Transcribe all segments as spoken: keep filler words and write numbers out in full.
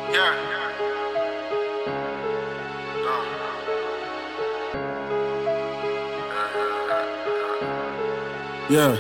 Yeah. Yeah.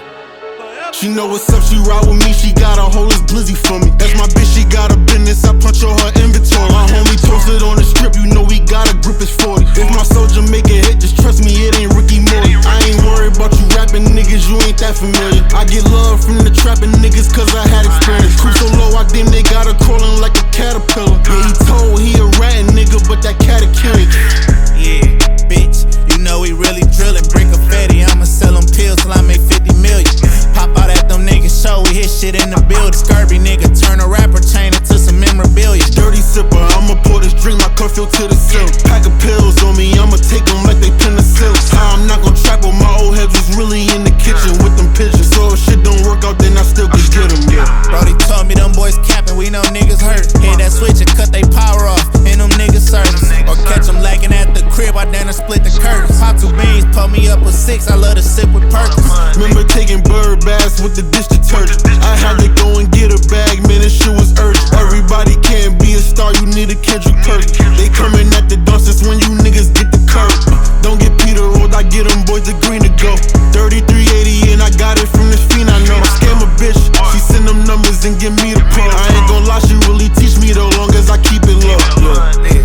She know what's up, she ride with me, she got a whole list glizzy for me. That's my bitch, she got a business, I punch on her inventory. My homie toasted on the strip, you know we got a grip, it's forty. If my soldier make a hit, just trust me, it ain't Ricky Morty. I ain't worried about you rapping niggas, you ain't that familiar. I get love from the trapping niggas, cause I had experience. Crew so low, I think they got her crawling like a caterpillar. Yeah, he told he a rat nigga, but that cat a killing. Yeah, bitch, you know we really drillin'. Brick of fatty, I'ma sell them pills till I make fifty million. Pop out at them niggas show, we hit shit in the building. Scurvy nigga, turn a rapper chain into some memorabilia. Dirty sipper, I'ma pour this drink, my cuff filled to the silk. Pack of pills on me, I'ma take them like they penicillin. I'm not gon' trap, but my old heads was really in the kitchen with them pigeons. So if shit don't work out, then I still could get them, yeah. Brody told me them boys capping, we know niggas hurt. Hit that switch and cut they power off, and them niggas service. Or catch them lagging at the crib, I down and split the curtains. Pop two beans, pull me up a six, I love to sip with Perkins. Remember taking bird baths with the dish detergent. I had to go and get a bag, man, this shit was urgent. Everybody can't be a star, you need a Kendrick Perkins. They coming at the dances when you niggas get the curve. Don't get Peter rolled, I get them boys the green to go. thirty-three eighty and I got it from this fiend I know. Scam a bitch, she send them numbers and give me the pro. I ain't gon' lie, she really teach me though, long as I keep it low. Yeah.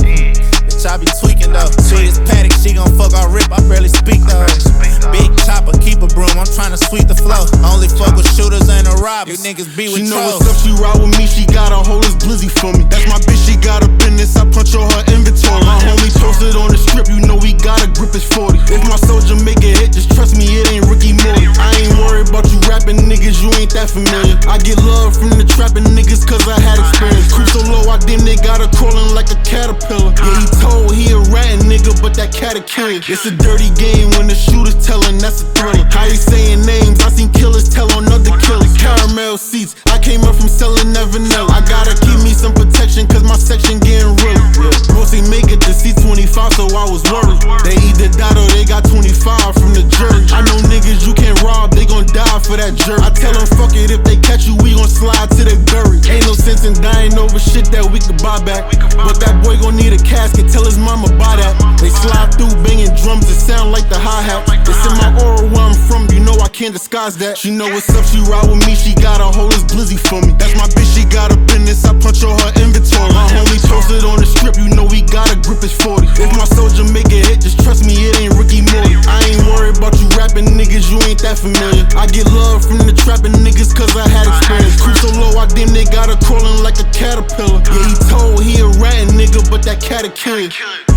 Bitch, I be tweaking though. See this paddock, she gon' fuck our rip, I barely speak though. Big chopper, keep a broom, I'm tryna sweep the flow. Only fuck with shooters and a robbers. You niggas be with She know trolls. what's up, she ride with me, she got a whole list glizzy for me. That's my bitch, she got a business, I punch on her inventory. My homie toasted on the strip, you know we got a grip, it's forty. If my soldier make a hit, just trust me, it ain't Ricky Morty. I ain't worried about you rapping niggas, you ain't that familiar. I get love from the trapping niggas, cause I had experience. Crew so low, I think they got her crawling like a caterpillar. Yeah, he told he a rat nigga, but that cat a killer. It's a dirty game when the shooter's telling, that's a thriller. How you saying names? I seen killers tell on other killers. Caramel seats, I came up from selling that vanilla. I gotta keep me some protection, cause my section getting real. Yeah. Mostly make it to C twenty-five, so I was worried. They either died or they got twenty-five from the jury. I know niggas you can't rob, they gon' die for that jerk. I tell them fuck it, if they catch you, we gon' slide to the Gurry. Ain't no sense in dying over shit that we could buy back. But that boy gon' need a casket, tell his mama buy that. They slide through banging drums, it sound like the hi-hat. It's in my aura where I'm from, you know I can't disguise that. She know what's up, she ride with me, she got a whole list glizzy for me. That's my bitch, she got a business, I punch on her inventory. My homie toasted on the strip, you know we got a grip, it's forty. If my soldier make a hit, just trust me, it ain't Ricky Morty. I ain't worried about you rapping niggas, you ain't that familiar. I get love from the trapping niggas, cause I had experience. Crew so low, I think they got her crawling like a caterpillar. Yeah, he told he a rat nigga, but that cat a killer.